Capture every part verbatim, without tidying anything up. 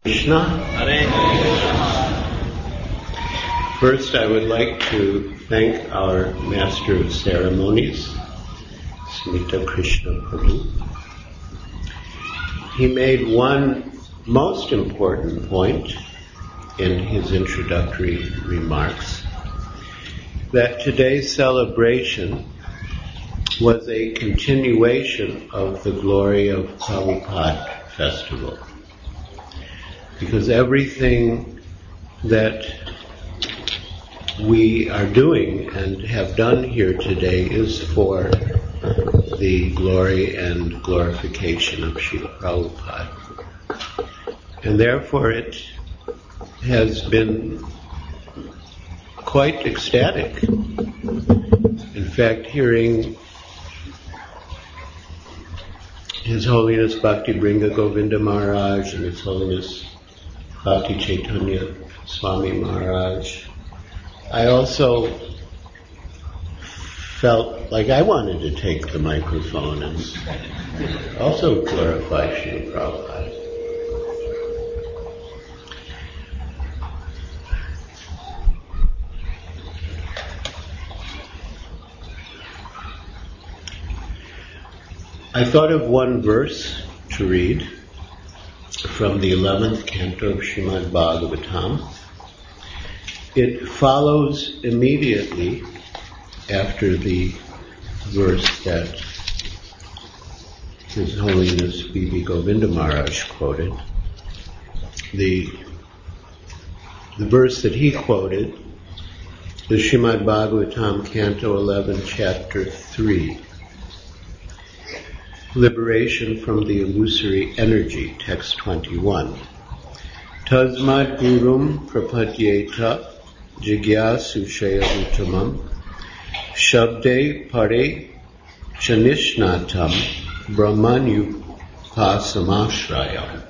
Krishna. First, I would like to thank our Master of Ceremonies, Smita Krishna Prabhu. He made one most important point in his introductory remarks, that today's celebration was a continuation of the Glory of Prabhupada festival. Because everything that we are doing and have done here today is for the glory and glorification of Srila Prabhupada. And therefore it has been quite ecstatic. In fact, hearing His Holiness Bhakti Bringa Govinda Maharaj and His Holiness Bhakti Chaitanya Swami Maharaj, I also felt like I wanted to take the microphone and also glorify Srila Prabhupada. I thought of one verse to read from the eleventh canto of Srimad Bhagavatam. It follows immediately after the verse that His Holiness B B Govinda Maharaj quoted. The, the verse that he quoted is Srimad Bhagavatam, Canto eleven, Chapter three. Liberation from the illusory energy, text twenty-one. Tasmad gurum prapadyeta jigyasu shaya uttamam shabde pare chanishnatam brahmanyu pasamashrayam.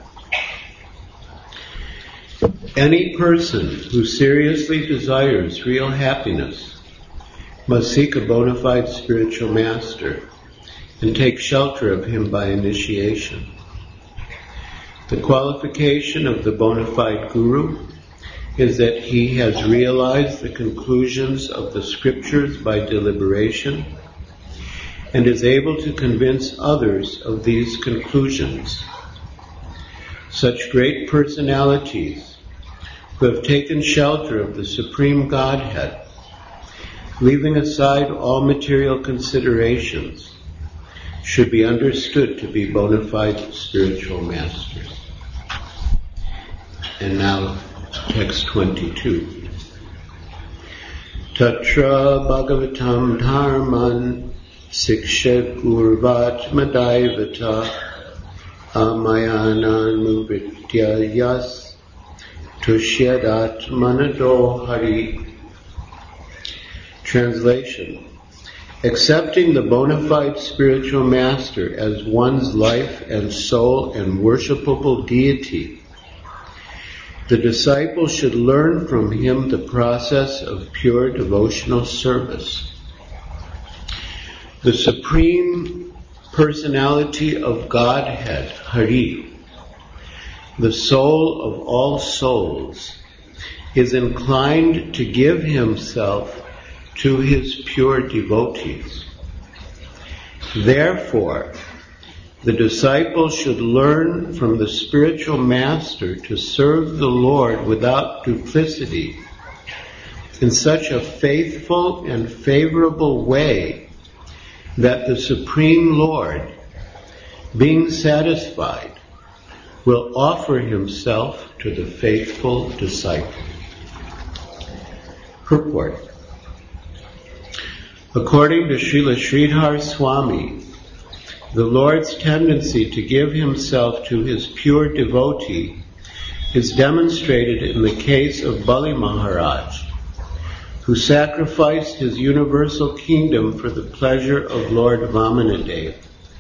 Any person who seriously desires real happiness must seek a bona fide spiritual master and take shelter of him by initiation. The qualification of the bona fide guru is that he has realized the conclusions of the scriptures by deliberation and is able to convince others of these conclusions. Such great personalities who have taken shelter of the Supreme Godhead, leaving aside all material considerations, should be understood to be bona fide spiritual masters. And now, text twenty-two. Tatra Bhagavatam Dharman Siksha Gurvat Madaivata Amayanan Muvritya Yas Tushyadat Manado Hari. Translation. Accepting the bona fide spiritual master as one's life and soul and worshipable deity, the disciple should learn from him the process of pure devotional service. The Supreme Personality of Godhead, Hari, the soul of all souls, is inclined to give himself to his pure devotees. Therefore, the disciple should learn from the spiritual master to serve the Lord without duplicity in such a faithful and favorable way that the Supreme Lord, being satisfied, will offer himself to the faithful disciple. Purport. According to Srila Sridhar Swami, the Lord's tendency to give himself to his pure devotee is demonstrated in the case of Bali Maharaj, who sacrificed his universal kingdom for the pleasure of Lord Vamanadeva.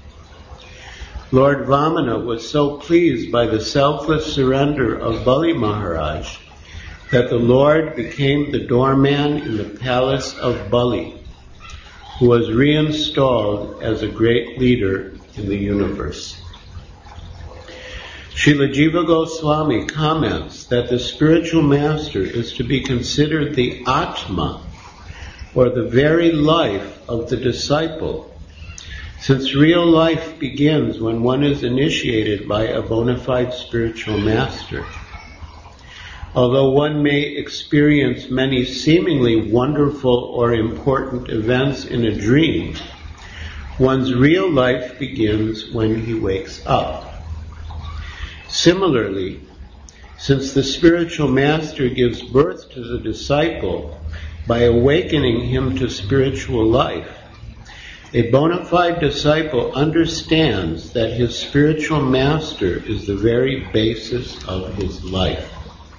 Lord Vamana was so pleased by the selfless surrender of Bali Maharaj that the Lord became the doorman in the palace of Bali, who was reinstalled as a great leader in the universe. Srila Jiva Goswami comments that the spiritual master is to be considered the Atma, or the very life of the disciple, since real life begins when one is initiated by a bona fide spiritual master. Although one may experience many seemingly wonderful or important events in a dream, one's real life begins when he wakes up. Similarly, since the spiritual master gives birth to the disciple by awakening him to spiritual life, a bona fide disciple understands that his spiritual master is the very basis of his life.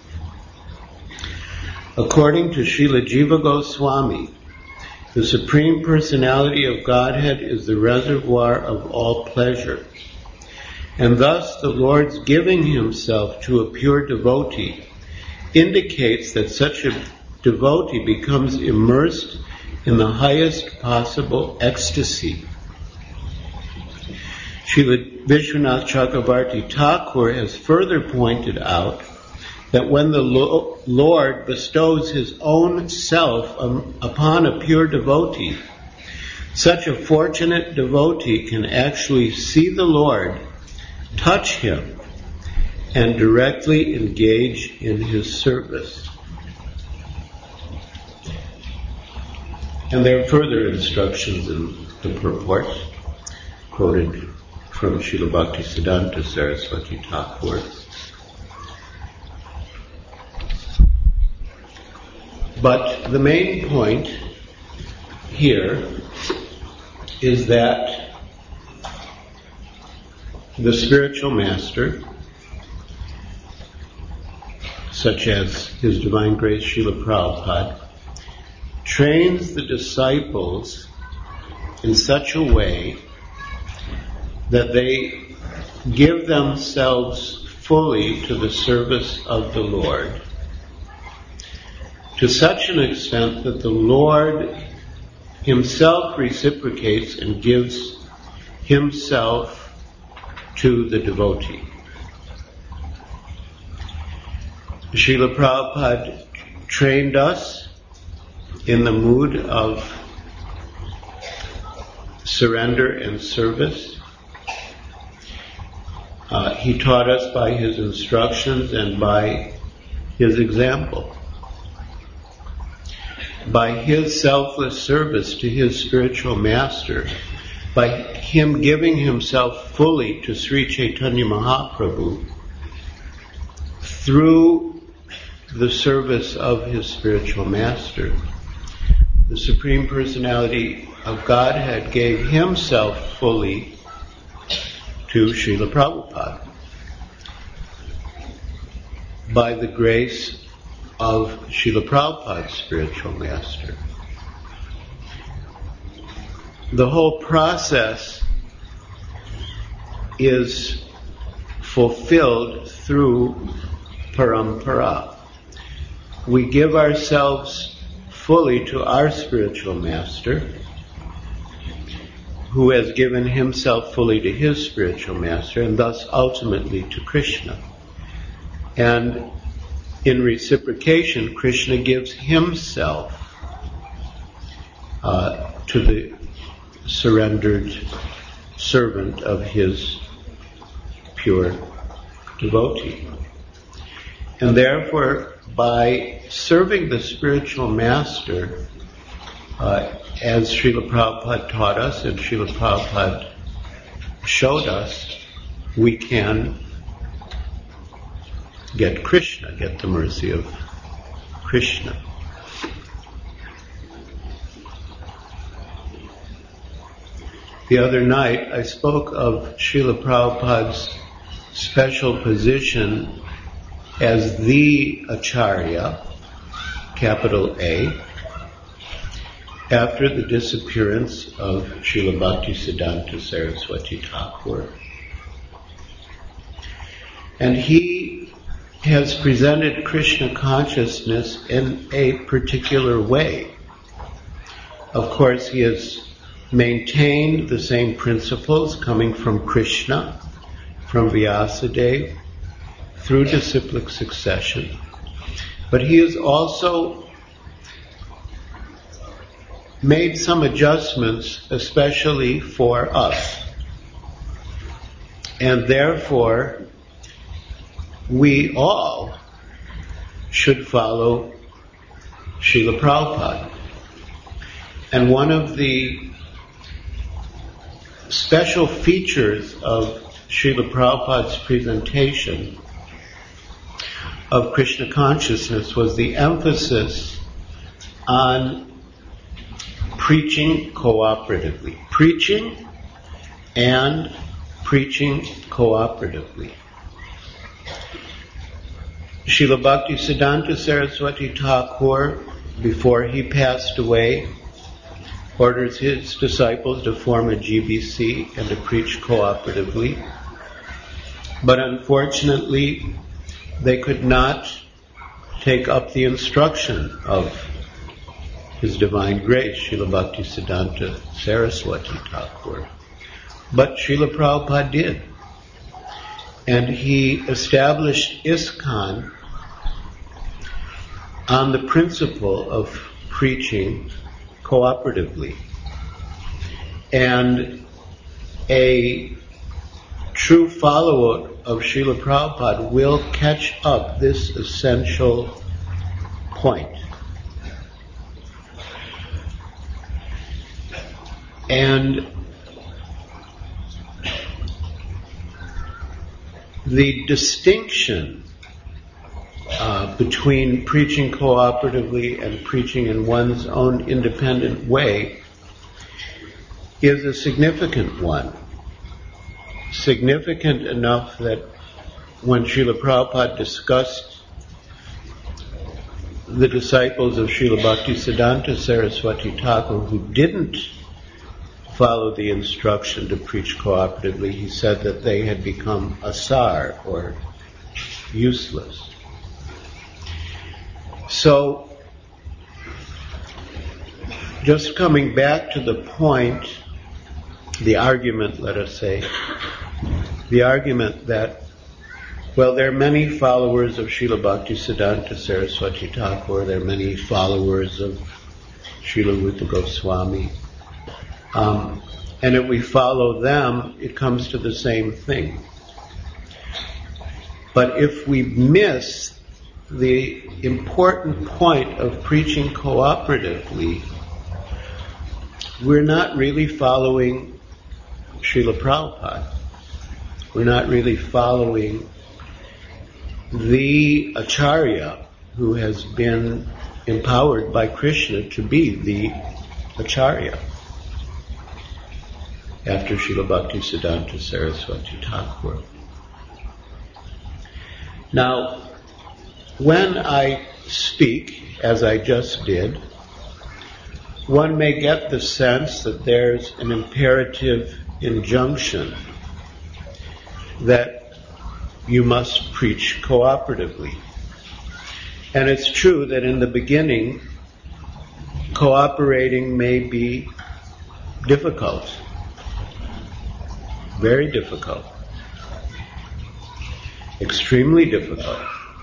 According to Srila Jiva Goswami, the Supreme Personality of Godhead is the reservoir of all pleasure, and thus the Lord's giving himself to a pure devotee indicates that such a devotee becomes immersed in the highest possible ecstasy. Srila Vishwanath Chakravarti Thakur has further pointed out that when the Lord bestows his own self um, upon a pure devotee, such a fortunate devotee can actually see the Lord, touch him, and directly engage in his service. And there are further instructions in the purport, quoted from Srila Bhaktisiddhanta Saraswati Thakur. But the main point here is that the spiritual master, such as His Divine Grace Srila Prabhupada, trains the disciples in such a way that they give themselves fully to the service of the Lord, to such an extent that the Lord himself reciprocates and gives himself to the devotee. Srila Prabhupada trained us in the mood of surrender and service. Uh, he taught us by his instructions and by his example. By his selfless service to his spiritual master, by him giving himself fully to Sri Chaitanya Mahaprabhu, through the service of his spiritual master, the Supreme Personality of Godhead gave himself fully to Srila Prabhupada by the grace of Srila Prabhupada's spiritual master. The whole process is fulfilled through parampara. We give ourselves fully to our spiritual master, who has given himself fully to his spiritual master, and thus ultimately to Krishna. And in reciprocation, Krishna gives himself uh, to the surrendered servant of his pure devotee. And therefore, by serving the spiritual master, uh, as Srila Prabhupada taught us and Srila Prabhupada showed us, we can get Krishna, get the mercy of Krishna. The other night I spoke of Srila Prabhupada's special position as the Acharya, capital A, after the disappearance of Srila Bhaktisiddhanta Saraswati Thakur. And he has presented Krishna consciousness in a particular way. Of course, he has maintained the same principles coming from Krishna, from Vyasadeva, through disciplic succession. But he has also made some adjustments, especially for us. And therefore, we all should follow Srila Prabhupada. And one of the special features of Srila Prabhupada's presentation of Krishna consciousness was the emphasis on preaching cooperatively. Preaching and preaching cooperatively. Srila Bhaktisiddhanta Saraswati Thakur, before he passed away, orders his disciples to form a G B C and to preach cooperatively. But unfortunately, they could not take up the instruction of His Divine Grace, Srila Bhaktisiddhanta Saraswati Thakur. But Srila Prabhupada did. And he established ISKCON on the principle of preaching cooperatively. And a true follower of Srila Prabhupada will catch up this essential point. And the distinction uh, between preaching cooperatively and preaching in one's own independent way is a significant one. Significant enough that when Srila Prabhupada discussed the disciples of Srila Bhaktisiddhanta Saraswati Thakur who didn't follow the instruction to preach cooperatively, he said that they had become asar, or useless. So, just coming back to the point, the argument, let us say, the argument that, well, there are many followers of Srila Bhaktisiddhanta Saraswati Thakur, there are many followers of Srila Rupa Goswami, Um, and if we follow them, it comes to the same thing. But if we miss the important point of preaching cooperatively, we're not really following Srila Prabhupada. We're not really following the Acharya who has been empowered by Krishna to be the Acharya after Srila Bhaktisiddhanta Saraswati Thakur. Now, when I speak, as I just did, one may get the sense that there's an imperative injunction that you must preach cooperatively. And it's true that in the beginning, cooperating may be difficult. Very difficult. Extremely difficult.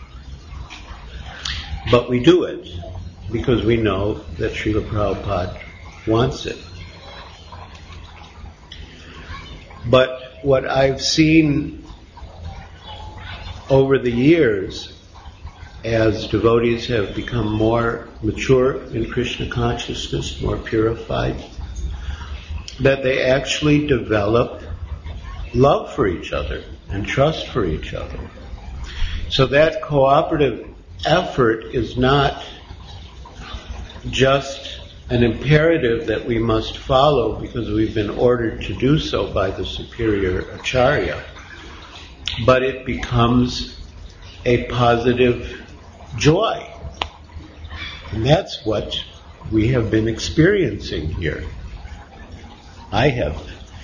But we do it because we know that Srila Prabhupada wants it. But what I've seen over the years, as devotees have become more mature in Krishna consciousness, more purified, that they actually develop love for each other and trust for each other. So that cooperative effort is not just an imperative that we must follow because we've been ordered to do so by the superior Acharya, but it becomes a positive joy. And that's what we have been experiencing here. I have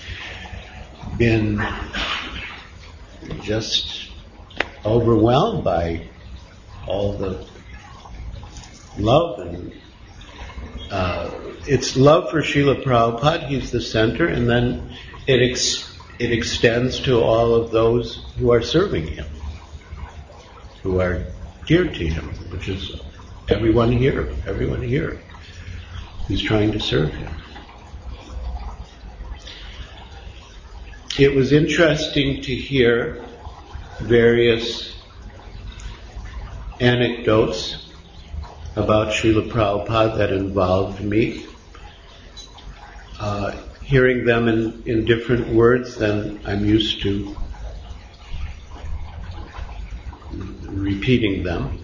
been just overwhelmed by all the love, and uh, it's love for Srila Prabhupada. He's the center, and then it ex- it extends to all of those who are serving him. who are dear to him, which is everyone here, everyone here who's trying to serve him. It was interesting to hear various anecdotes about Srila Prabhupada that involved me. Uh, hearing them in, in different words than I'm used to repeating them.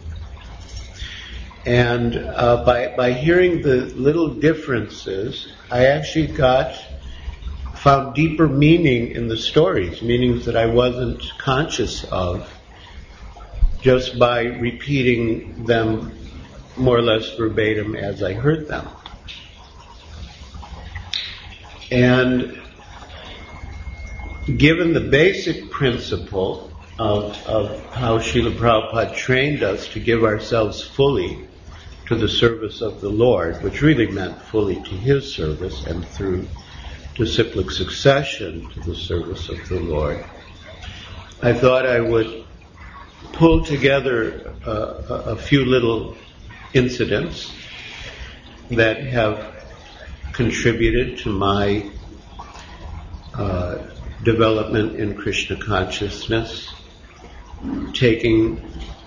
And uh, by, by hearing the little differences, I actually got, found deeper meaning in the stories, meanings that I wasn't conscious of, just by repeating them more or less verbatim as I heard them. And given the basic principle of, of how Srila Prabhupada trained us to give ourselves fully to the service of the Lord, which really meant fully to His service and through disciplic succession to the service of the Lord, I thought I would pull together uh, a, a few little incidents that have contributed to my uh, development in Krishna consciousness, taking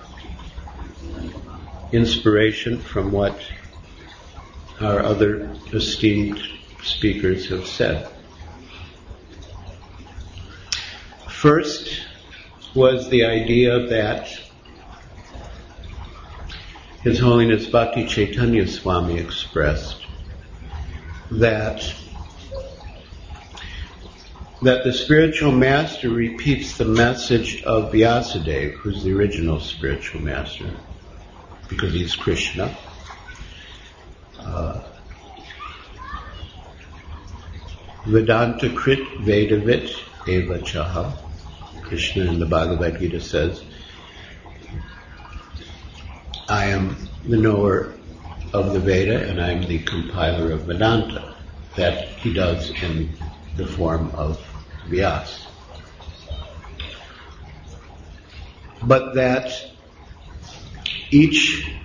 inspiration from what our other esteemed speakers have said. First was the idea that His Holiness Bhakti Chaitanya Swami expressed that that the spiritual master repeats the message of Vyasadeva, who's the original spiritual master, because he's Krishna. Uh, Vedanta Krit Vedavit Eva Chaha. Krishna in the Bhagavad Gita says, I am the knower of the Veda and I am the compiler of Vedanta. That he does in the form of Vyas. But that each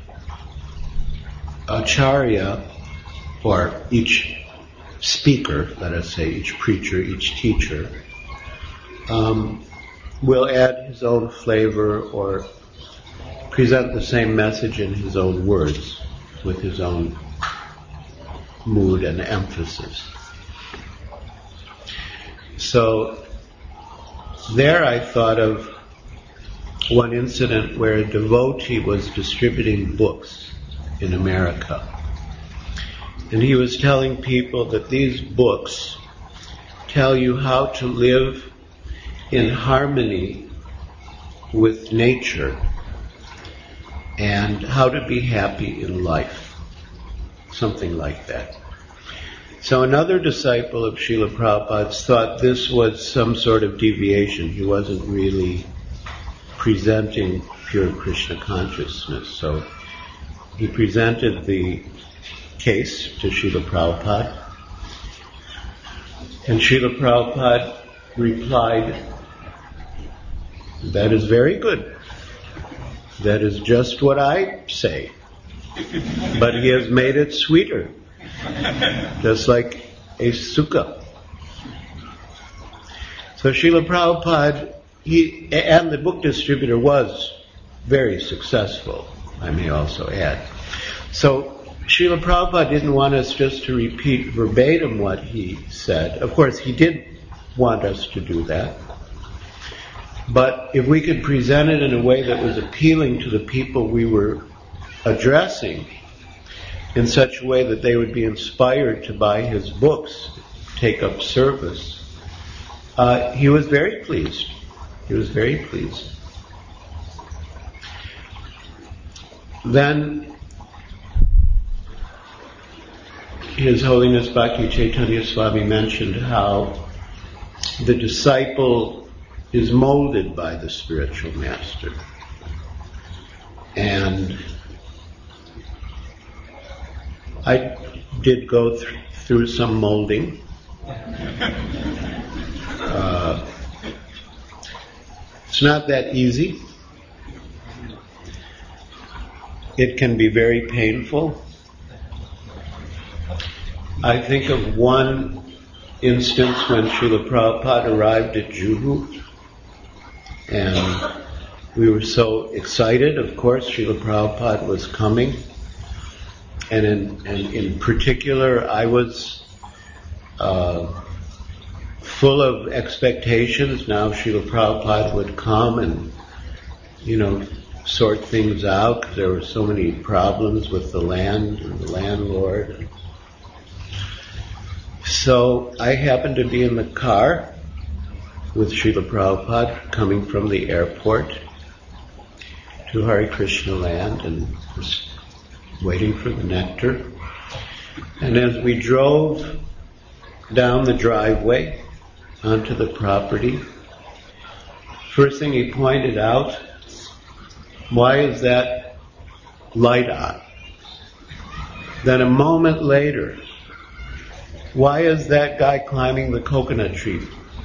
acharya, or each speaker, let us say, each preacher, each teacher, um, will add his own flavor or present the same message in his own words, with his own mood and emphasis. So there I thought of one incident where a devotee was distributing books in America. And he was telling people that these books tell you how to live in harmony with nature and how to be happy in life. Something like that. So another disciple of Srila Prabhupada's thought this was some sort of deviation. He wasn't really presenting pure Krishna consciousness. So he presented the case to Srila Prabhupada. And Srila Prabhupada replied, that is very good. That is just what I say. But he has made it sweeter. Just like a sukha. So Srila Prabhupada, he, and the book distributor was very successful, I may also add. So Srila Prabhupada didn't want us just to repeat verbatim what he said. Of course, he did want us to do that. But if we could present it in a way that was appealing to the people we were addressing, in such a way that they would be inspired to buy his books, take up service, uh, he was very pleased. He was very pleased. Then His Holiness Bhakti Chaitanya Swami mentioned how the disciple is molded by the spiritual master. And I did go th- through some molding. Uh, it's not that easy. it can be very painful. I think of one instance when Srila Prabhupada arrived at Juhu, and we were so excited. Of course, Srila Prabhupada was coming, and in, and in particular, I was uh, full of expectations. Now Srila Prabhupada would come and, you know, sort things out, because there were so many problems with the land and the landlord. So I happened to be in the car with Srila Prabhupada coming from the airport to Hare Krishna land, and was waiting for the nectar. And as we drove down the driveway onto the property, first thing he pointed out, why is that light on? Then a moment later, why is that guy climbing the coconut tree,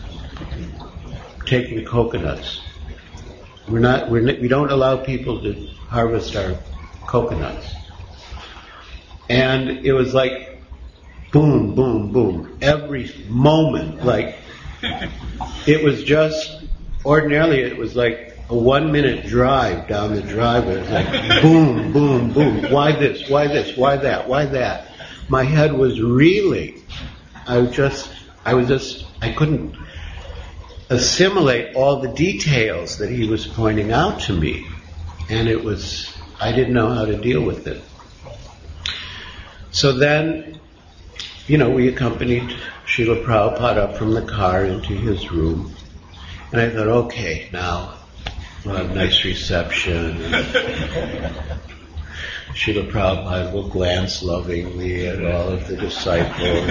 taking coconuts? We're not, we're, we don't allow people to harvest our coconuts. And it was like boom, boom, boom. Every moment, like, it was just, ordinarily it was like a one minute drive down the driveway. It was like boom, boom, boom. Why this? Why this? Why that? Why that? My head was reeling. I was just, I was just, I couldn't assimilate all the details that he was pointing out to me. And it was, I didn't know how to deal with it. So then, you know, we accompanied Srila Prabhupada up from the car into his room. And I thought, okay, now we'll have a nice reception. Srila Prabhupada will glance lovingly at all of the disciples.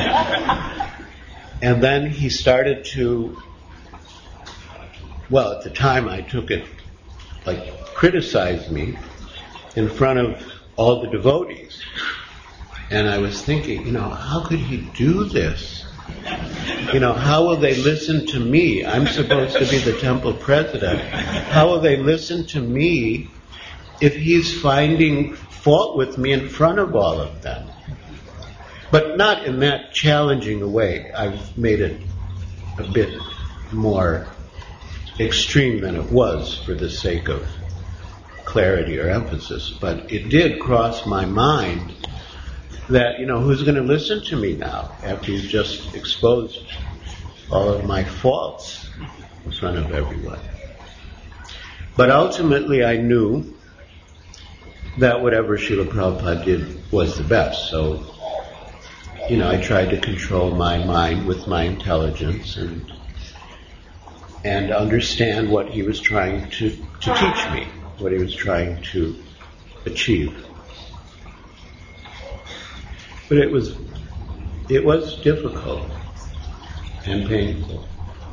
And then he started to, well, at the time I took it like criticize me in front of all the devotees. And I was thinking, you know, how could he do this? You know, how will they listen to me? I'm supposed to be the temple president. How will they listen to me if he's finding fault with me in front of all of them? But not in that challenging a way. I've made it a bit more extreme than it was for the sake of clarity or emphasis. But it did cross my mind that, you know, who's going to listen to me now after you've just exposed all of my faults in front of everyone? But ultimately I knew that whatever Srila Prabhupada did was the best. So, you know, I tried to control my mind with my intelligence and and understand what he was trying to, to teach me, what he was trying to achieve. But it was it was difficult and painful.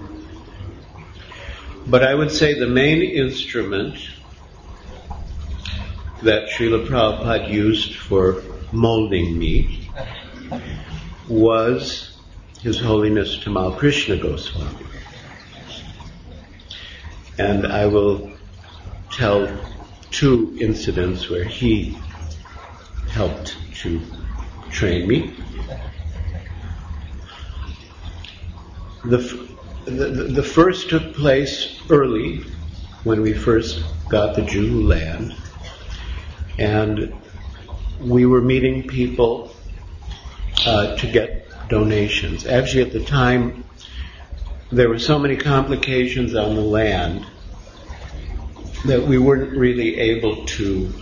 But I would say the main instrument that Srila Prabhupada used for molding me was His Holiness Tamal Krishna Goswami. And I will tell two incidents where he helped to train me. The, the, the first took place early, when we first got the Juhu land, and we were meeting people uh, to get donations. Actually, at the time, there were so many complications on the land that we weren't really able to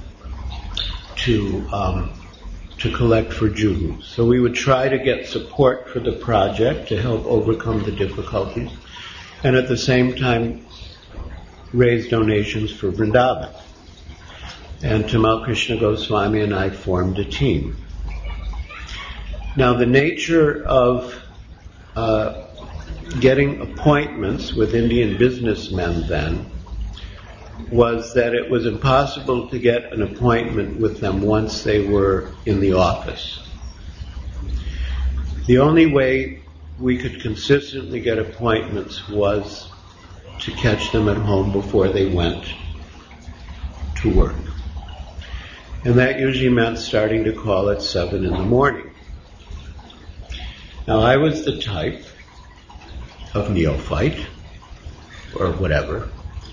to um, to collect for Juhu. So we would try to get support for the project to help overcome the difficulties, and at the same time raise donations for Vrindavan. And Tamal Krishna Goswami and I formed a team. Now the nature of uh, getting appointments with Indian businessmen then was that it was impossible to get an appointment with them once they were in the office. The only way we could consistently get appointments was to catch them at home before they went to work. And that usually meant starting to call at seven in the morning. Now, I was the type of neophyte, or whatever.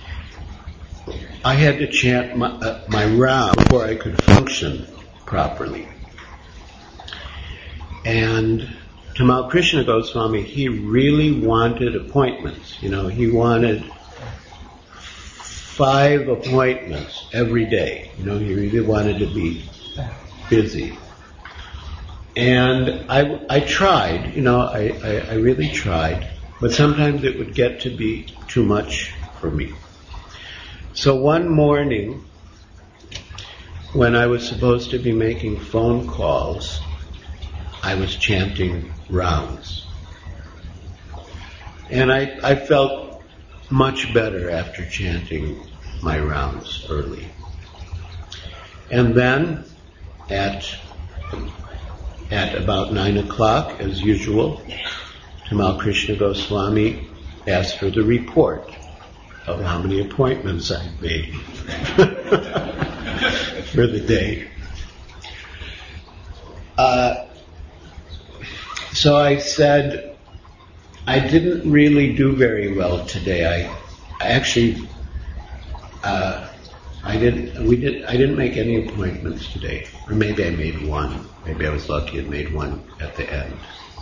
I had to chant my, uh, my round before I could function properly. And Tamal Krishna Goswami, he really wanted appointments. You know, he wanted five appointments every day. You know, he really wanted to be busy. And I, I tried, you know, I, I, I really tried, but sometimes it would get to be too much for me. So one morning, when I was supposed to be making phone calls, I was chanting rounds. And I, I felt much better after chanting my rounds early. And then, at At about nine o'clock, as usual, Tamal Krishna Goswami asked for the report of how many appointments I'd made for the day. Uh, so I said, I didn't really do very well today. I, I actually, uh, I didn't. We did. I didn't make any appointments today, or maybe I made one. Maybe I was lucky and made one at the end.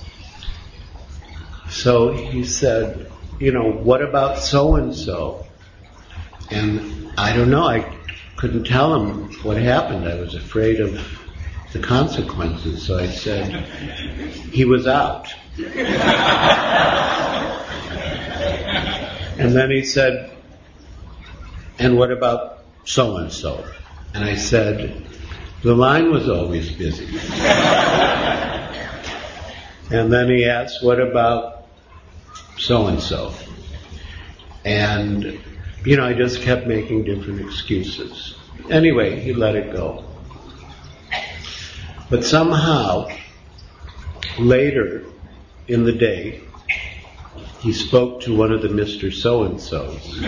So he said, you know, what about so-and-so? And I don't know, I couldn't tell him what happened. I was afraid of the consequences. So I said, he was out. And then he said, and what about so-and-so? And I said, the line was always busy. And then he asked, what about so-and-so? And, you know, I just kept making different excuses. Anyway, he let it go. But somehow, later in the day, he spoke to one of the Mister So-and-sos.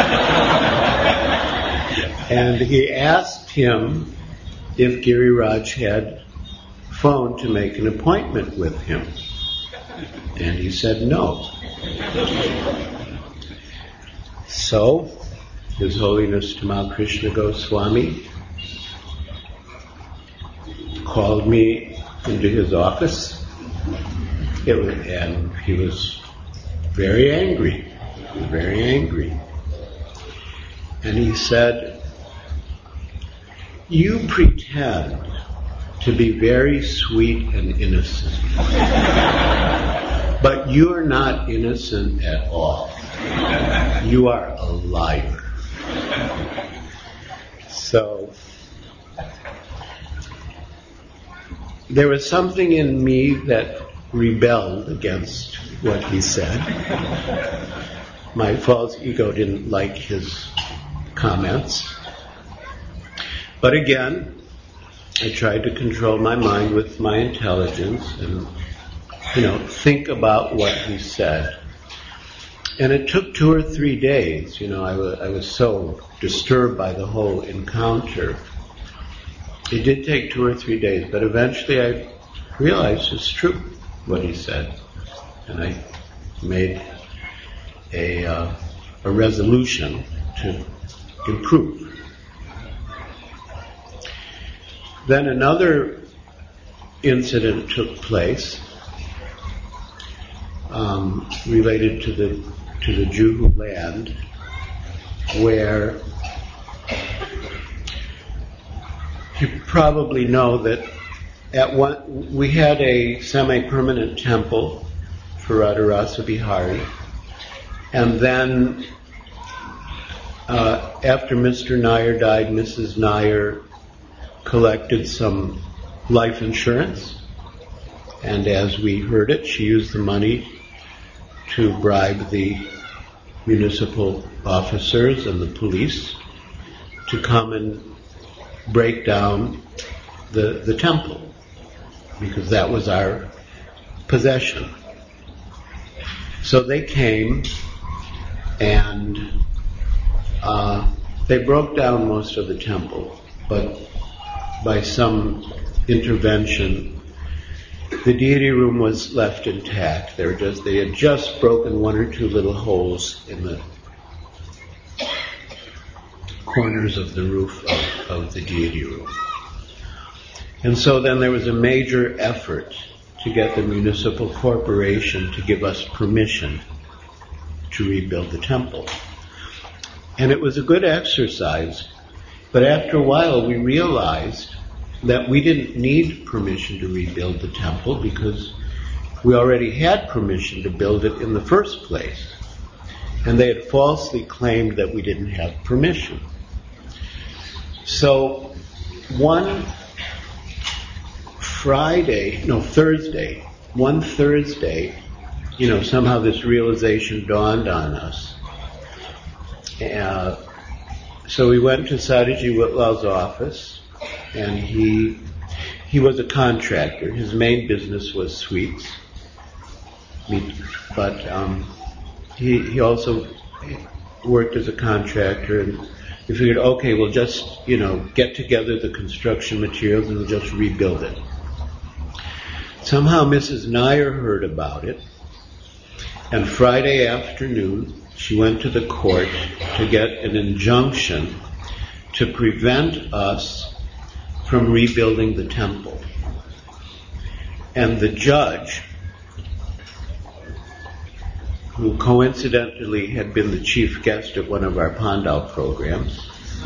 And he asked him if Giriraj had phoned to make an appointment with him. And he said no. So, His Holiness Tamal Krishna Goswami called me into his office, it was, and he was very angry, very angry. And he said, you pretend to be very sweet and innocent, but you are not innocent at all. You are a liar. So, there was something in me that rebelled against what he said. My false ego didn't like his comments. But again, I tried to control my mind with my intelligence and, you know, think about what he said. And it took two or three days. You know, I was, I was so disturbed by the whole encounter. It did take two or three days, but eventually I realized it's true what he said. And I made a, uh, a resolution to improve. Then another incident took place um, related to the to the Juhu land, where you probably know that at one we had a semi-permanent temple for Radharasa Bihari, and then uh, after Mister Nair died, Missus Nair collected some life insurance, and as we heard it, she used the money to bribe the municipal officers and the police to come and break down the, the temple, because that was our possession. So they came and uh, they broke down most of the temple, but by some intervention, the deity room was left intact. They were just, they had just broken one or two little holes in the corners of the roof of, of the deity room. And so then there was a major effort to get the municipal corporation to give us permission to rebuild the temple. And it was a good exercise, but after a while we realized that we didn't need permission to rebuild the temple because we already had permission to build it in the first place. And they had falsely claimed that we didn't have permission. So one Friday, no, Thursday, one Thursday, you know, somehow this realization dawned on us. Uh, so we went to Sadhji Whitlaw's office, and he he was a contractor. His main business was sweets, but um, he he also worked as a contractor, and we figured, okay, we'll just, you know, get together the construction materials and we'll just rebuild it. Somehow Missus Nair heard about it, and Friday afternoon she went to the court to get an injunction to prevent us from rebuilding the temple. And the judge, who coincidentally had been the chief guest at one of our Pandal programs,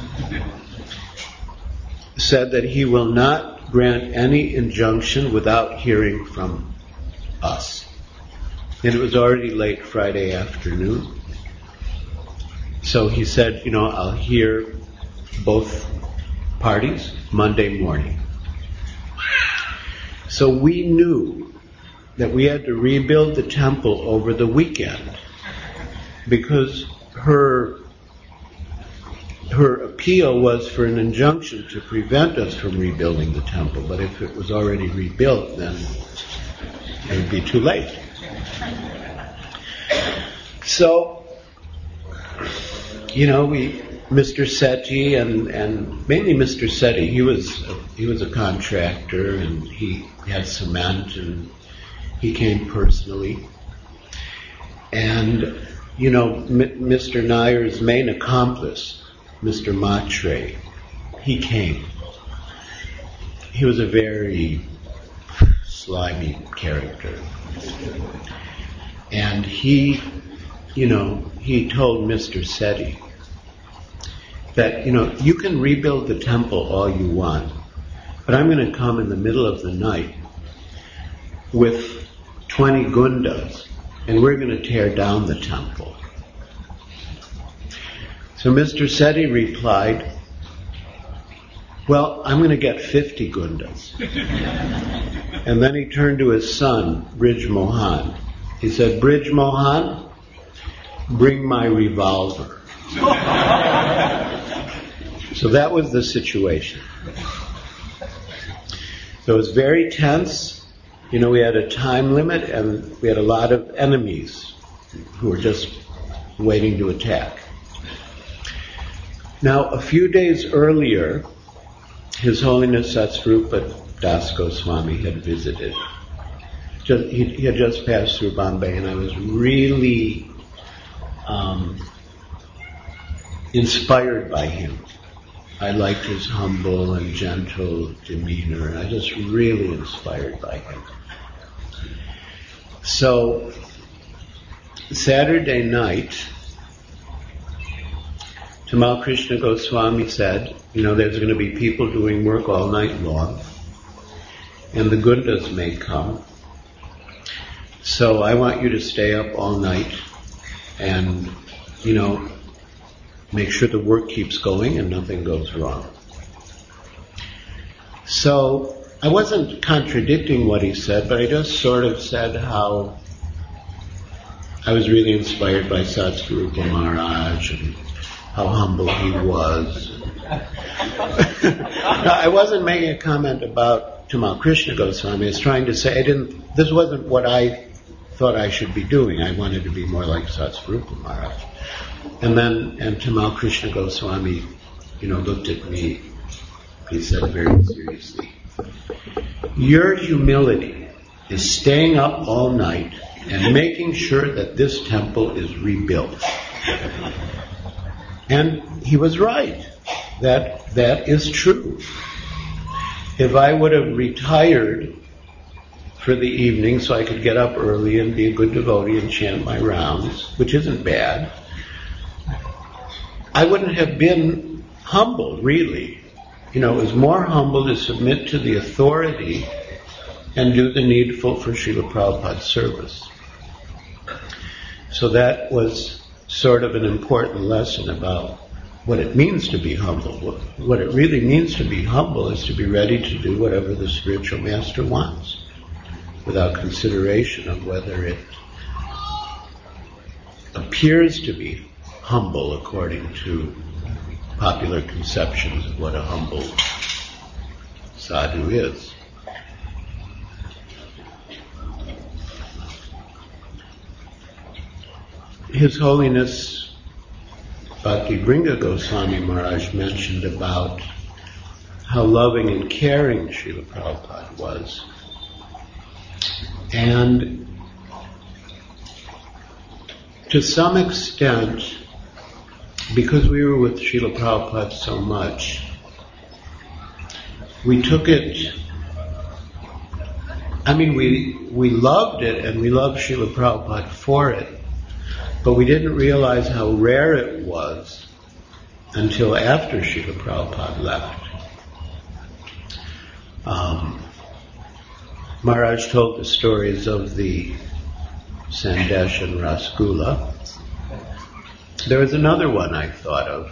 said that he will not grant any injunction without hearing from us. And it was already late Friday afternoon. So he said, you know, I'll hear both parties Monday morning. So we knew that we had to rebuild the temple over the weekend because her her appeal was for an injunction to prevent us from rebuilding the temple, but if it was already rebuilt, then it would be too late. So, you know, we, Mister Sethi and, and mainly Mister Sethi, he was he was a contractor and he had cement and he came personally. And, you know, M- Mister Nair's main accomplice, Mister Matre, he came. He was a very slimy character. And he, you know, he told Mister Sethi that, you know, you can rebuild the temple all you want, but I'm going to come in the middle of the night with twenty gundas and we're going to tear down the temple. So Mister Sethi replied, well, I'm going to get fifty gundas. And then he turned to his son, Brij Mohan. He said, Brij Mohan, bring my revolver. So that was the situation. So it was very tense. You know, we had a time limit and we had a lot of enemies who were just waiting to attack. Now, a few days earlier, His Holiness Satsvarupa Das Goswami had visited. Just, he, he had just passed through Bombay, and I was really um, inspired by him. I liked his humble and gentle demeanor, and I was just really inspired by him. So, Saturday night, Tamal Krishna Goswami said, you know, there's going to be people doing work all night long, and the gundas may come. So I want you to stay up all night and, you know, make sure the work keeps going and nothing goes wrong. So I wasn't contradicting what he said, but I just sort of said how I was really inspired by Satsvarupa Maharaj and how humble he was. I wasn't making a comment about Tamal Krishna Goswami. I was trying to say I didn't. This wasn't what I thought I should be doing. I wanted to be more like Satsvarupa Maharaj. And then, and Tamal Krishna Goswami, you know, looked at me he said very seriously, your humility is staying up all night and making sure that this temple is rebuilt. And he was right. That that is true. If I would have retired for the evening so I could get up early and be a good devotee and chant my rounds, which isn't bad, I wouldn't have been humble, really. You know, it was more humble to submit to the authority and do the needful for Srila Prabhupada's service. So that was sort of an important lesson about what it means to be humble. What, what it really means to be humble is to be ready to do whatever the spiritual master wants, without consideration of whether it appears to be humble according to popular conceptions of what a humble sadhu is. His Holiness Bhakti Vringa Goswami Maharaj mentioned about how loving and caring Srila Prabhupada was. And to some extent, because we were with Srila Prabhupada so much, we took it, I mean, we we loved it and we loved Srila Prabhupada for it, but we didn't realize how rare it was until after Srila Prabhupada left. Um, Maharaj told the stories of the Sandesh and Rasgula. There was another one I thought of.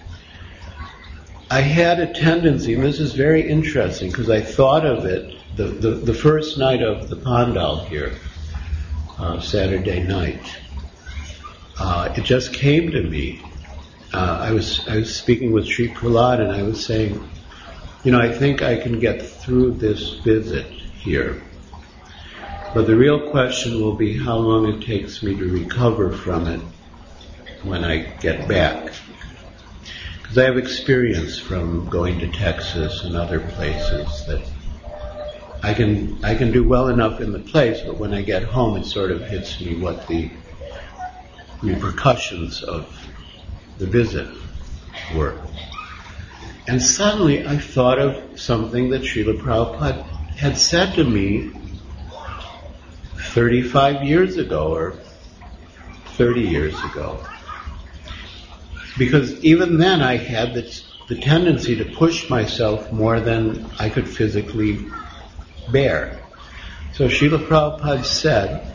I had a tendency, and this is very interesting because I thought of it the, the, the first night of the Pandal here, uh, Saturday night. Uh, it just came to me. Uh, I was I was speaking with Sri Prahlad and I was saying, you know, I think I can get through this visit here. But the real question will be how long it takes me to recover from it when I get back. Because I have experience from going to Texas and other places that I can I can do well enough in the place, but when I get home it sort of hits me what the repercussions of the visit were. And suddenly I thought of something that Srila Prabhupada had said to me thirty-five years ago or thirty years ago. Because even then I had the, the tendency to push myself more than I could physically bear. So Srila Prabhupada said,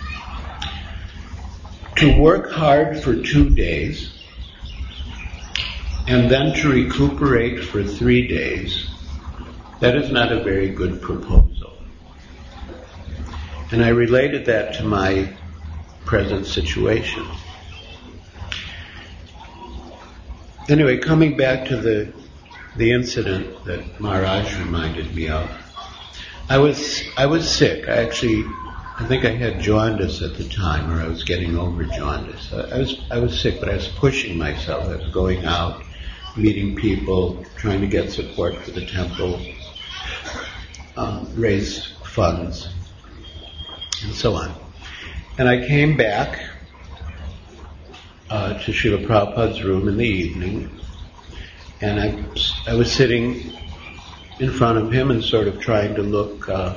to work hard for two days and then to recuperate for three days, that is not a very good proposal. And I related that to my present situation. Anyway, coming back to the the incident that Maharaj reminded me of, I was I was sick. I actually, I think I had jaundice at the time, or I was getting over jaundice. I, I was I was sick, but I was pushing myself. I was going out, meeting people, trying to get support for the temple, um, raise funds, and so on. And I came back uh, to Srila Prabhupada's room in the evening, and I, I was sitting in front of him and sort of trying to look, uh,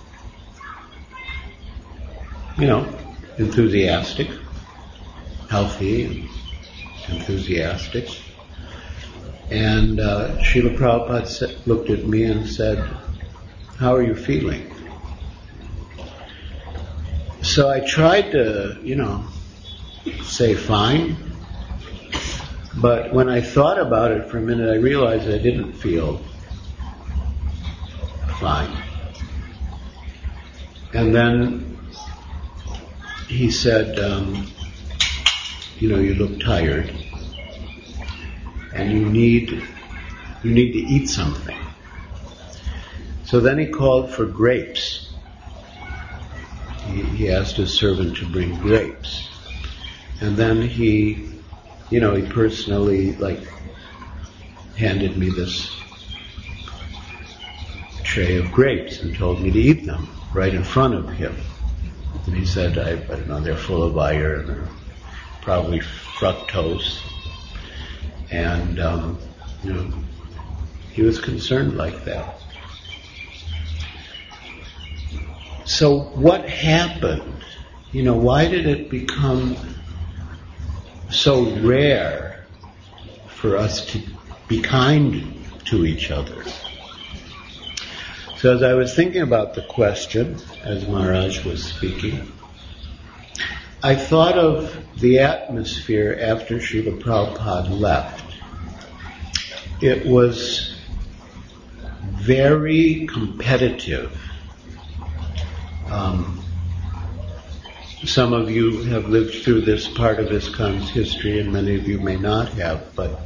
you know, enthusiastic, healthy, and enthusiastic. And uh, Srila Prabhupada sa- looked at me and said, "How are you feeling?" So I tried to, you know, say fine, but when I thought about it for a minute, I realized I didn't feel fine. And then he said, um, you know, you look tired, and you need you need to eat something. So then he called for grapes. He, he asked his servant to bring grapes. And then he, you know, he personally, like, handed me this tray of grapes and told me to eat them right in front of him. And he said, I, I don't know, they're full of iron, or probably fructose. And, um, you know, he was concerned like that. So what happened? You know, why did it become so rare for us to be kind to each other? So as I was thinking about the question, as Maharaj was speaking, I thought of the atmosphere after Srila Prabhupada left. It was very competitive. Um, some of you have lived through this part of ISKCON's history, and many of you may not have, but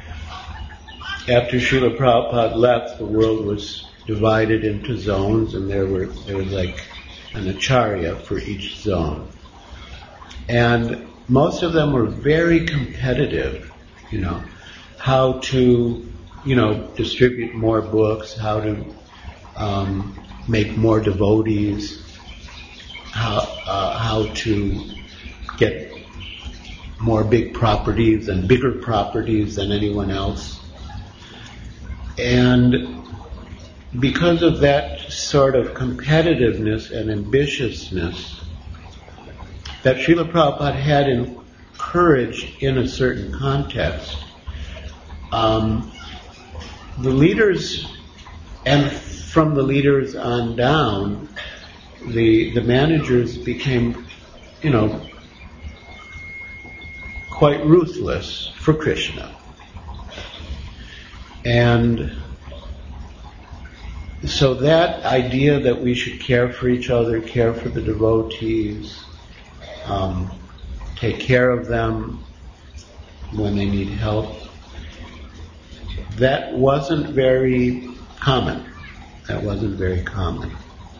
after Srila Prabhupada left, the world was divided into zones, and there were there was like an acharya for each zone. And most of them were very competitive, you know, how to, you know, distribute more books, how to um, make more devotees, how uh, how to get more big properties and bigger properties than anyone else. And because of that sort of competitiveness and ambitiousness that Srila Prabhupada had encouraged in a certain context, um, the leaders, and from the leaders on down, the the managers became, you know, quite ruthless for Krishna. And so that idea that we should care for each other, care for the devotees, um, take care of them when they need help, that wasn't very common. That wasn't very common.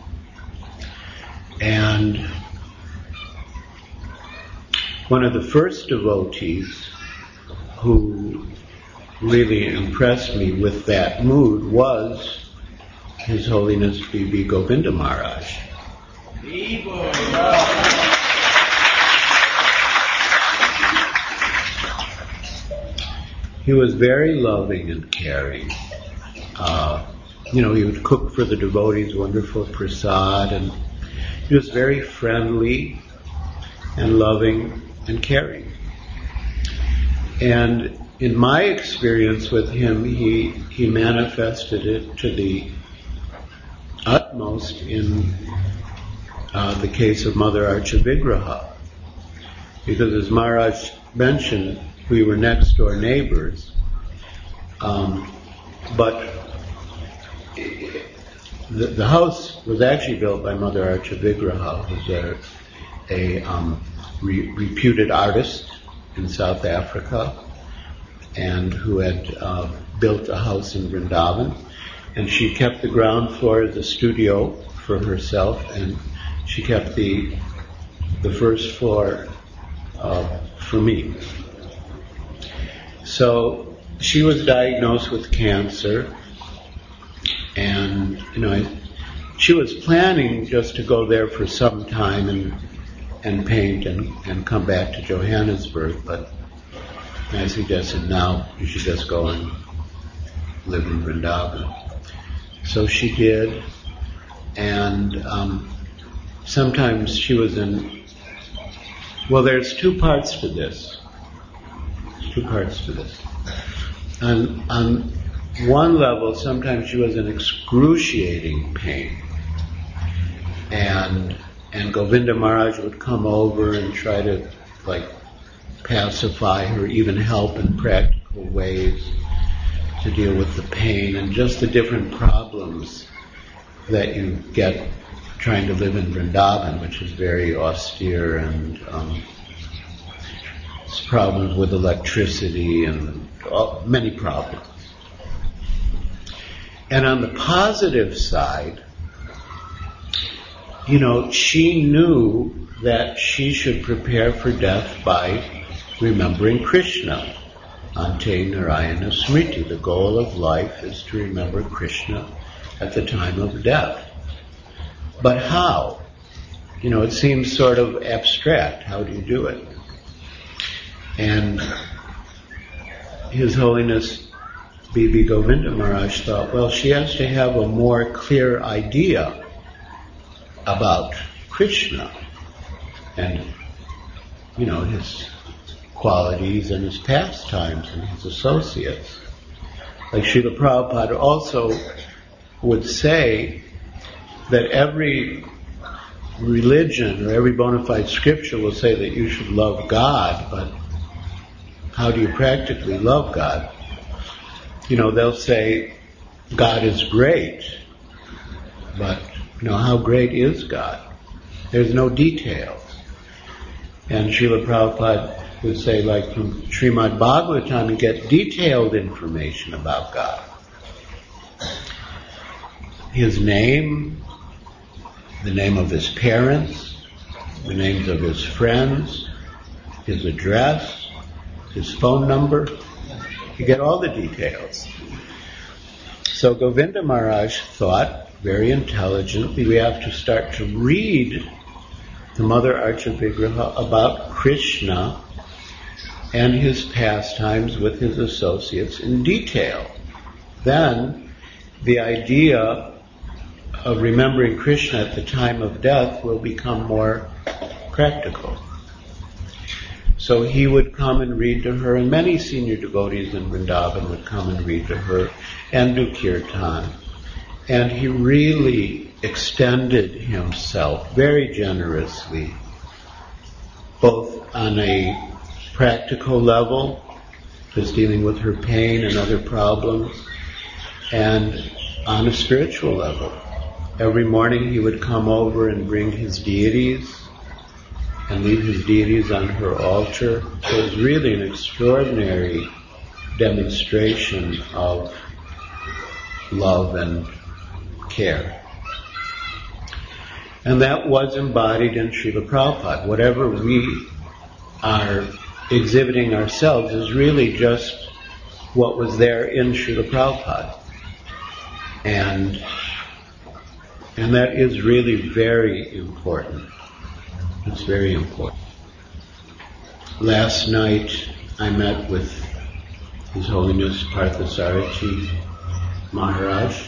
And one of the first devotees who really impressed me with that mood was His Holiness B B Govinda Maharaj. He was very loving and caring. Uh, you know, he would cook for the devotees wonderful prasad, and he was very friendly and loving and caring. And in my experience with him, he he manifested it to the utmost in uh, the case of Mother Archavigraha. Because as Maharaj mentioned, we were next door neighbors, um, but the, the house was actually built by Mother Archavigraha, who's a, a um, re- reputed artist in South Africa, and who had uh, built a house in Vrindavan. And she kept the ground floor as a studio for herself, and she kept the the first floor uh, for me. So she was diagnosed with cancer, and you know, I, she was planning just to go there for some time and and paint and, and come back to Johannesburg, but I suggested now you should just go and live in Vrindavan. So she did, and um, sometimes she was in, well, there's two parts to this. Two parts to this. On, on one level, sometimes she was in excruciating pain, and and Govinda Maharaj would come over and try to, like, pacify her, even help in practical ways to deal with the pain and just the different problems that you get trying to live in Vrindavan, which is very austere, and um, it's problems with electricity and all, many problems. And on the positive side, you know, she knew that she should prepare for death by remembering Krishna. Ante Narayana Smriti. The goal of life is to remember Krishna at the time of death. But how? You know, it seems sort of abstract. How do you do it? And His Holiness B B Govinda Maharaj thought, well, she has to have a more clear idea about Krishna and, you know, his qualities and his pastimes and his associates. Like Srila Prabhupada also would say that every religion or every bona fide scripture will say that you should love God, but how do you practically love God? You know, they'll say God is great, but, you know, how great is God? There's no details. And Srila Prabhupada would say, like from Srimad Bhagavatam, you get detailed information about God. His name, the name of his parents, the names of his friends, his address, his phone number. You get all the details. So Govinda Maharaj thought, very intelligently, we have to start to read the Mother Archa Vigraha about Krishna and his pastimes with his associates in detail. Then the idea of remembering Krishna at the time of death will become more practical. So he would come and read to her, and many senior devotees in Vrindavan would come and read to her and do kirtan. And he really extended himself very generously, both on a practical level, just dealing with her pain and other problems, and on a spiritual level. Every morning he would come over and bring his deities and leave his deities on her altar. So it was really an extraordinary demonstration of love and care. And that was embodied in Srila Prabhupada. Whatever we are exhibiting ourselves is really just what was there in Srila Prabhupada. And, and that is really very important. It's very important. Last night I met with His Holiness Parthasarathi Maharaj,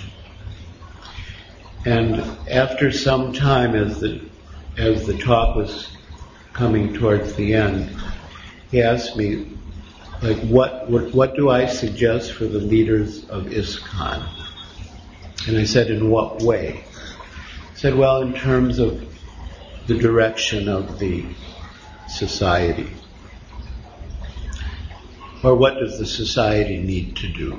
and after some time, as the as the talk was coming towards the end, he asked me, like, what what, what do I suggest for the leaders of ISKCON? And I said, in what way? He said, well, in terms of the direction of the society. Or what does the society need to do?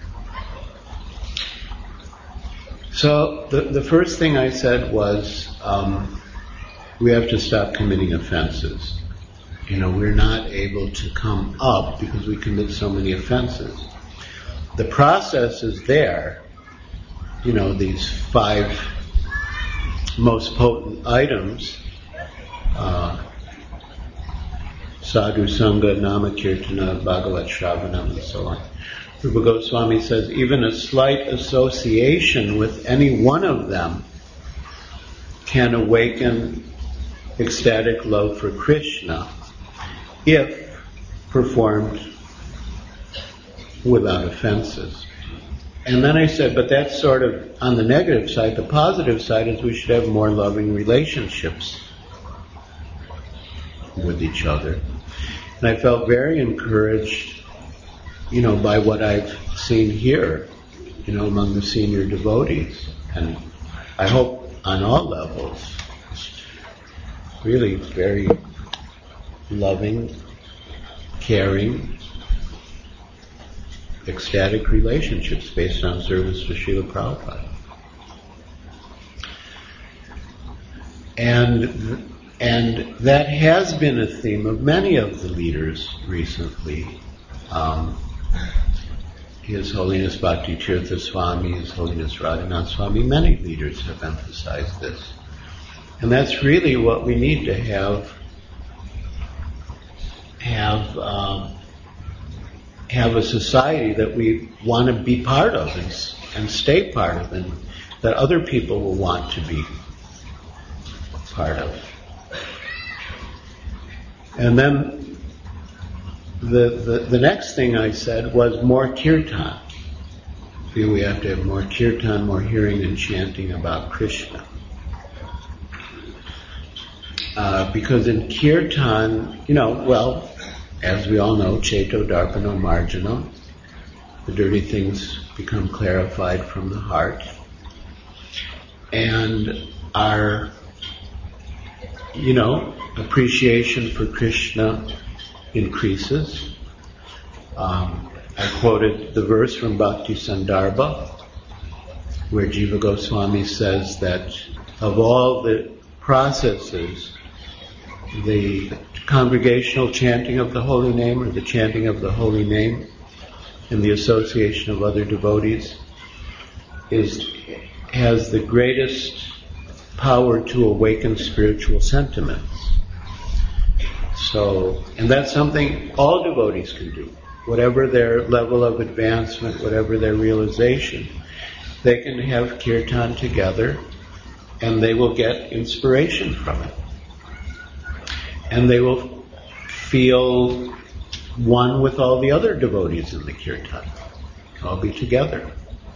So the, the first thing I said was, um, we have to stop committing offenses. You know, we're not able to come up because we commit so many offenses. The process is there. You know, these five most potent items, uh, Sadhu Sangha, Namakirtana, Bhagavat Shravanam, and so on. Rupa Goswami says even a slight association with any one of them can awaken ecstatic love for Krishna if performed without offenses. And then I said, but that's sort of on the negative side. The positive side is we should have more loving relationships with each other. And I felt very encouraged, you know, by what I've seen here, you know, among the senior devotees. And I hope on all levels, really very loving, caring, ecstatic relationships based on service to Srila Prabhupada. And and that has been a theme of many of the leaders recently. Um, His Holiness Bhakti Tirtha Swami, His Holiness Radhanath Swami, many leaders have emphasized this. And that's really what we need to have have um, have a society that we want to be part of and and stay part of, and that other people will want to be part of. And then the, the, the next thing I said was more kirtan. I feel we have to have more kirtan, more hearing and chanting about Krishna. Uh, because in kirtan, you know, well, as we all know, Cheto Darpano Marjano, the dirty things become clarified from the heart. And our, you know, appreciation for Krishna increases. Um, I quoted the verse from Bhakti Sandarbha, where Jiva Goswami says that of all the processes, the congregational chanting of the holy name, or the chanting of the holy name, and the association of other devotees, is has the greatest power to awaken spiritual sentiments. So, and that's something all devotees can do. Whatever their level of advancement, whatever their realization, they can have kirtan together and they will get inspiration from it. And they will feel one with all the other devotees in the kirtan. All be together.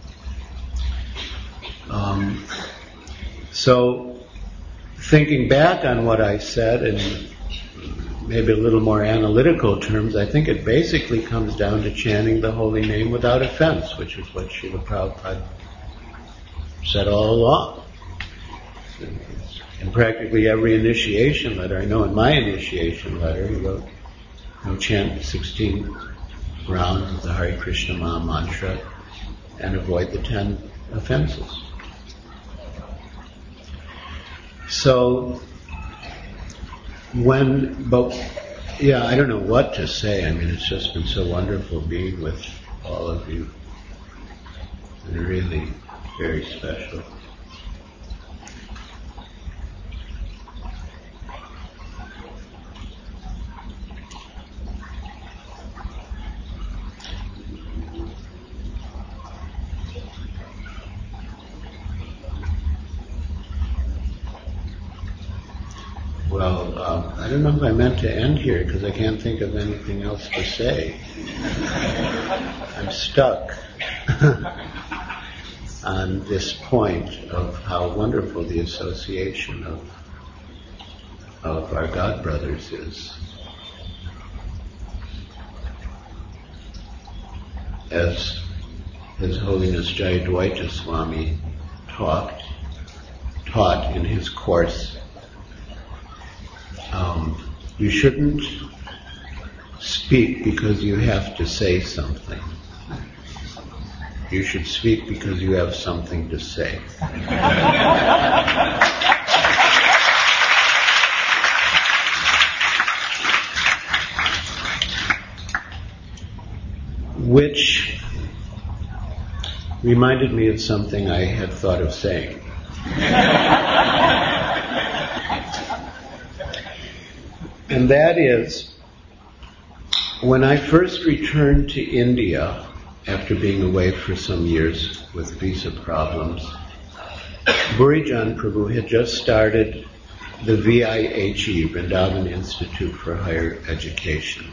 Um, so, thinking back on what I said in maybe a little more analytical terms, I think it basically comes down to chanting the holy name without offense, which is what Srila Prabhupada said all along. In practically every initiation letter, I know in my initiation letter, he wrote, you know, chant sixteen rounds of the Hare Krishna Maha Mantra and avoid the ten offenses. So, when, but, yeah, I don't know what to say. I mean, it's just been so wonderful being with all of you. And really very special. Well, um, I don't know if I meant to end here because I can't think of anything else to say. I'm stuck on this point of how wonderful the association of of our God brothers is. As His Holiness Jayadvaita Swami talked, taught in his course, Um, you shouldn't speak because you have to say something. You should speak because you have something to say. Which reminded me of something I had thought of saying. And that is, when I first returned to India, after being away for some years with visa problems, Burijan Prabhu had just started the V I H E, Vrindavan Institute for Higher Education.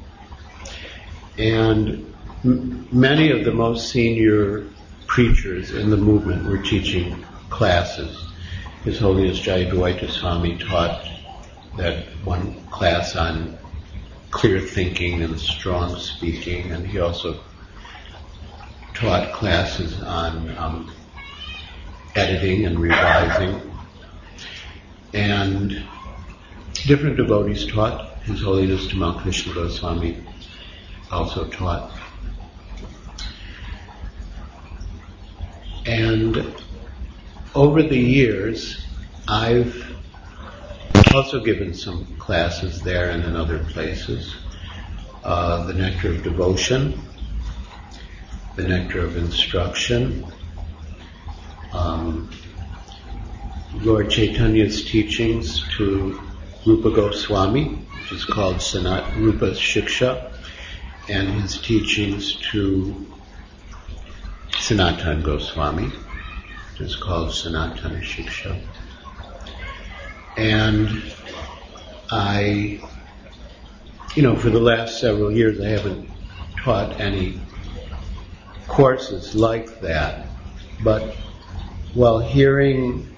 And m- many of the most senior preachers in the movement were teaching classes. His Holiness Jayadvaita Swami taught that one class on clear thinking and strong speaking, and he also taught classes on um, editing and revising. And different devotees taught. His Holiness Tamal Krishna Goswami also taught. And over the years, I've also given some classes there and in other places. Uh, the Nectar of Devotion, the Nectar of Instruction, um, Lord Chaitanya's teachings to Rupa Goswami, which is called Sanat Rupa Shiksha, and his teachings to Sanatana Goswami. It's called Sanatana Shiksha. And I, you know, for the last several years I haven't taught any courses like that. But while hearing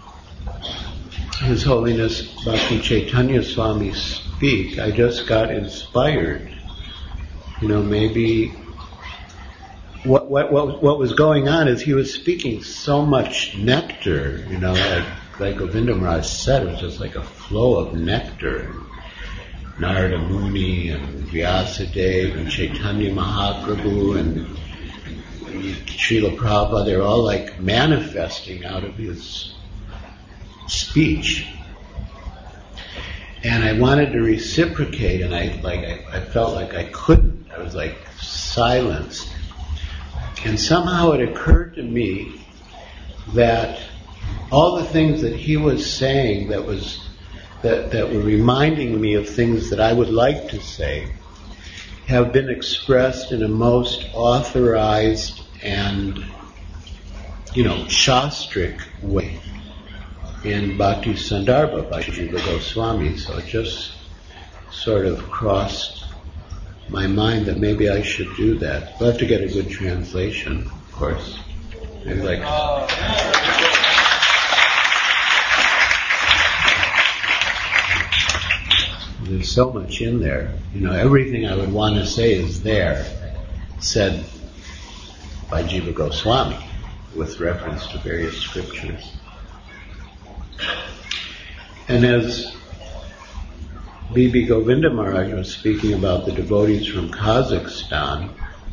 His Holiness Bhakti Chaitanya Swami speak, I just got inspired. You know, maybe what what what what was going on is he was speaking so much nectar, you know, like like Govinda Maharaj said, it was just like a flow of nectar. Narada Muni and Vyasadeva and Chaitanya Mahaprabhu and Srila Prabhupada, they're all like manifesting out of his speech. And I wanted to reciprocate, and I like I, I felt like I couldn't. I was like silenced. And somehow it occurred to me that all the things that he was saying that was that, that were reminding me of things that I would like to say have been expressed in a most authorized and, you know, shastric way in Bhakti Sandarbha by Jiva Goswami. So it just sort of crossed my mind that maybe I should do that. I'll have to get a good translation, of course. Maybe like there's so much in there. You know, everything I would want to say is there, said by Jiva Goswami with reference to various scriptures. And as B B Govinda Maharaj was speaking about the devotees from Kazakhstan,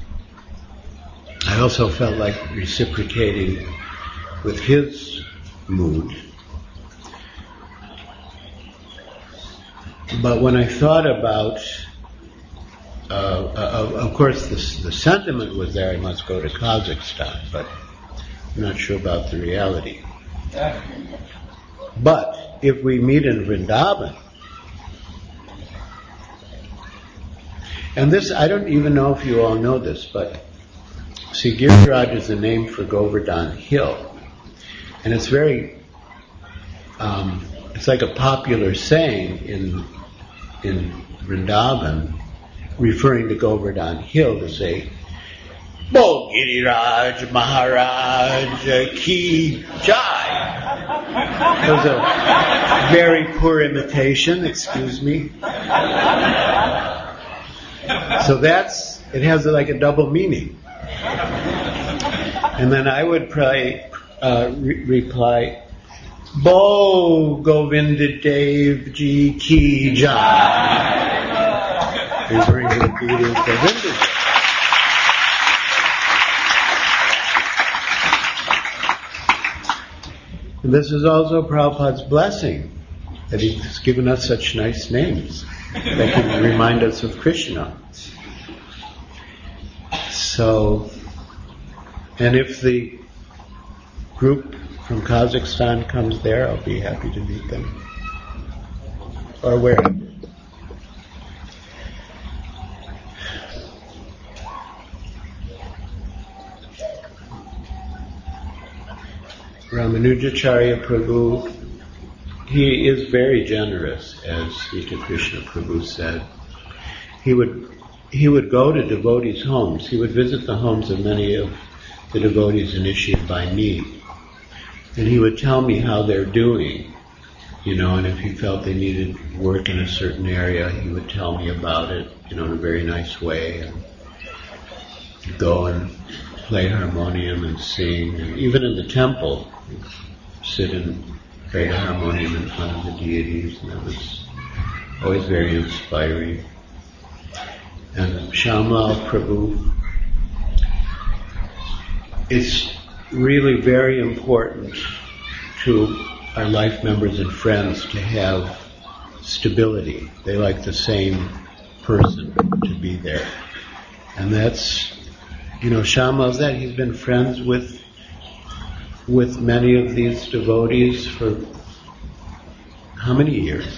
I also felt like reciprocating with his mood. But when I thought about, uh, uh, of course the, the sentiment was there, I must go to Kazakhstan, but I'm not sure about the reality. But if we meet in Vrindavan, and this, I don't even know if you all know this, but see, Giriraj is the name for Govardhan Hill. And it's very, um, it's like a popular saying in in Vrindavan, referring to Govardhan Hill, to say, Bol Giriraj Maharaj Ki Jai. It was a very poor imitation, excuse me. So that's, it has like a double meaning. And then I would probably uh, re- reply, Bo Govinda Dev Ji Ki Jai. Referring to the beauty of Govinda. And this is also Prabhupada's blessing, that he's given us such nice names that can remind us of Krishna. So, and if the group from Kazakhstan comes there, I'll be happy to meet them. Or wherever. Ramanujacharya Prabhu, he is very generous, as Srita Krishna Prabhu said. He would he would go to devotees' homes. He would visit the homes of many of the devotees initiated by me. And he would tell me how they're doing, you know, and if he felt they needed work in a certain area, he would tell me about it, you know, in a very nice way, and go and play harmonium and sing. And even in the temple, sit and play the harmonium in front of the deities, and that was always very inspiring. And Shyamlal Prabhu, it's really very important to our life members and friends to have stability. They like the same person to be there. And that's, you know, Shyamlal's that. He's been friends with with many of these devotees for how many years?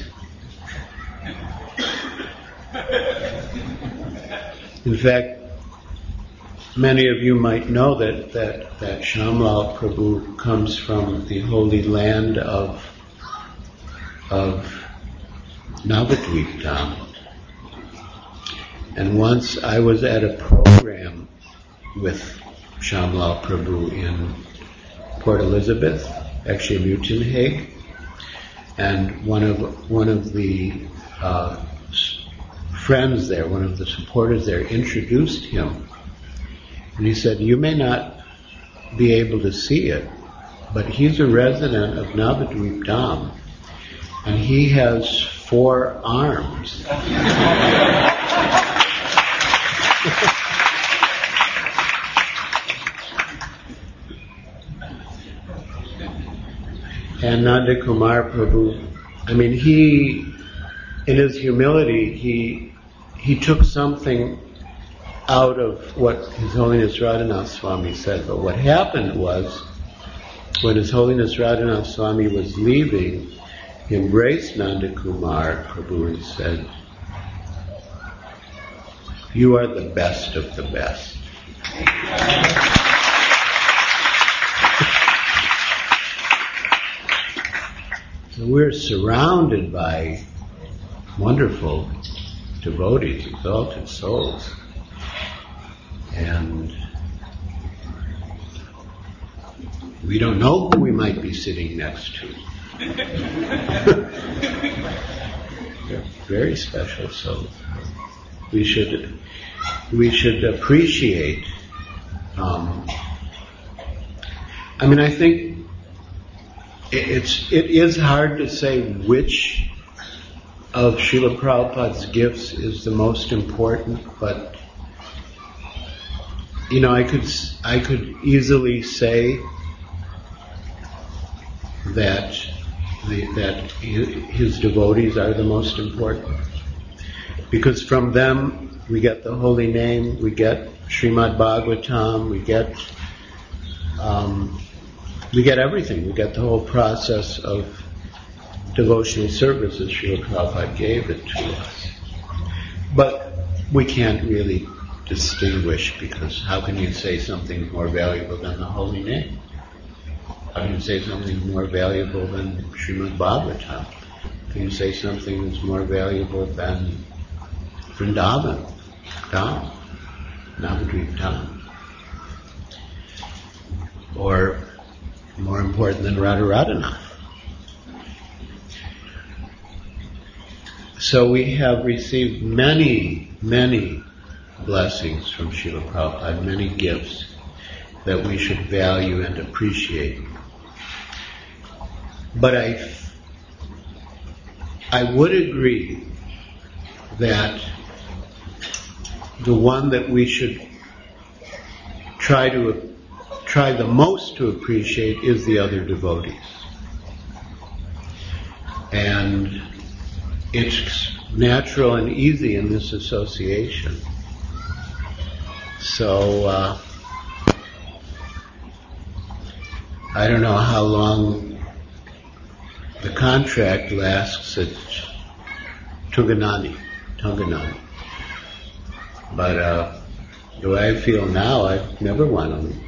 In fact, many of you might know that, that, that Shyamlal Prabhu comes from the holy land of, of Navadvip Dham. And once I was at a program with Shyamlal Prabhu in Port Elizabeth, actually Buitenhague, and one of one of the uh, friends there, one of the supporters there, introduced him, and he said, "You may not be able to see it, but he's a resident of Navadvip Dham, and he has four arms." And Nanda Kumar Prabhu, I mean, he, in his humility, he he took something out of what His Holiness Radhanath Swami said. But what happened was, when His Holiness Radhanath Swami was leaving, he embraced Nanda Kumar Prabhu and said, "You are the best of the best." So we're surrounded by wonderful devotees, exalted souls. And we don't know who we might be sitting next to. They're very special souls. We should we should appreciate. Um, I mean, I think it, it's it is hard to say which of Srila Prabhupada's gifts is the most important, but you know, I could I could easily say that the, that his devotees are the most important, because from them we get the holy name, we get Srimad Bhagavatam, we get um, we get everything. We get the whole process of devotional service as Srila Prabhupada gave it to us. But we can't really distinguish, because how can you say something more valuable than the holy name? How can you say something more valuable than Srimad Bhagavatam? Can you say something that's more valuable than Vrindavan, Dham, Navadvip Dham? Or more important than Radharadhanath? So we have received many, many blessings from Srila Prabhupada, many gifts that we should value and appreciate. But I, I would agree that the one that we should try to try the most to appreciate is the other devotees. And it's natural and easy in this association. So, uh, I don't know how long the contract lasts at Tunganani, Tunganani. But uh, the way I feel now, I've never won them.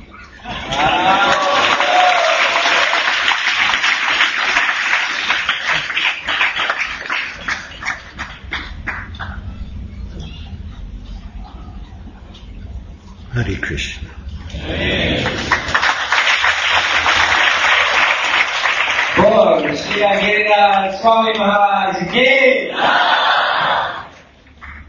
Hare Krishna. Lord, Shri Agirika Swami Maharaj ki